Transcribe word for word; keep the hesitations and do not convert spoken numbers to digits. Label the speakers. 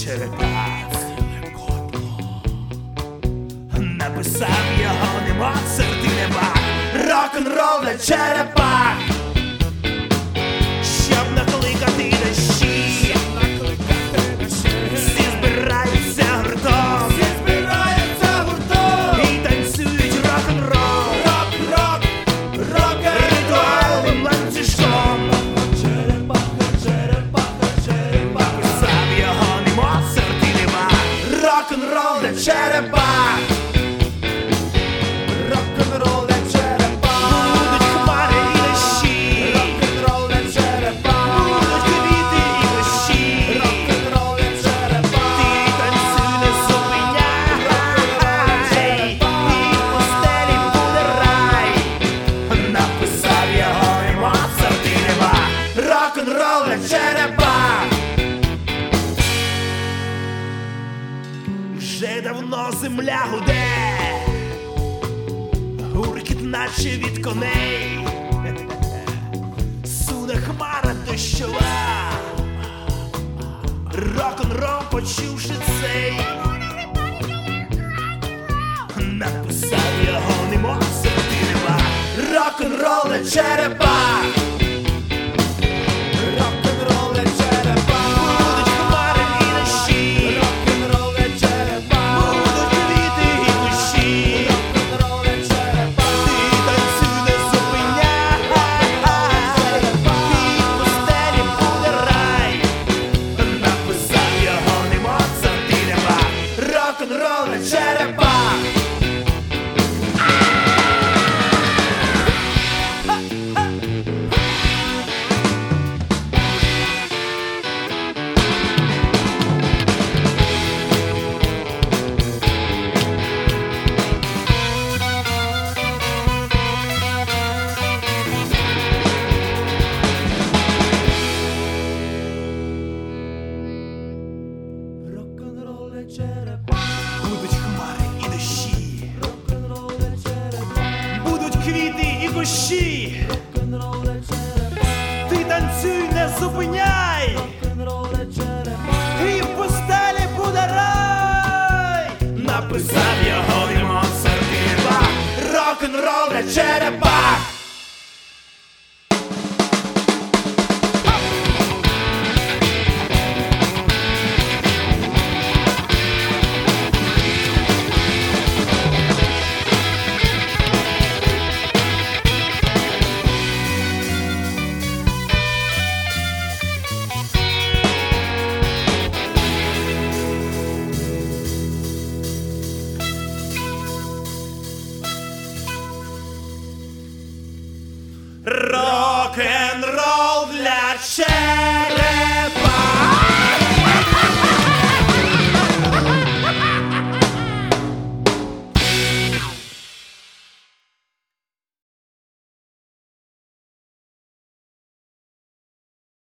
Speaker 1: черепах. Написав його не Моцарт і не Бах. Рок-н-рол для черепах, щоб накликати дощі. Всі збираються гуртом і танцюють рок-н-рол ритуальним ланцюжком. Написав його не Моцарт і не Бах. Рок-н-рол для черепах. Рок-н-рол для черепах. Будуть хмари і дощі. Рок-н-рол для черепах. Будуть квіти і дощі. Рок-н-рол для черепах. Ти танцюй, не зупиняй. І в постелі буде рай. Написав його не Моцарт і не Бах. Рок-н-рол для черепах. Вже давно земля гуде, гуркіт наче від коней, суне хмара дощова. Рок-н-рол, почувши цей, написав його не Моцарт і не Бах. Рок-н-рол для черепах. Рок-н-рол для черепах. Будуть хмари і дощі. Рок-н-рол для черепах. Будуть квіти і кущі. Рок-н-рол для черепах. Ти танцюй, не зупиняй. І в постелі буде рай. Написав його не Моцарт і не Бах. Рок-н-рол для черепах. Рок-н-рол для черепах. Будуть хмари і дощі. Рок-н-рол для черепах. Будуть квіти і кущі. Рок-н-рол для черепах. Ти танцюй, не зупиняй. Рок-н-рол для черепах. І в постелі буде рай. Написав його не Моцарт і не Бах. Рок-н-рол для черепах.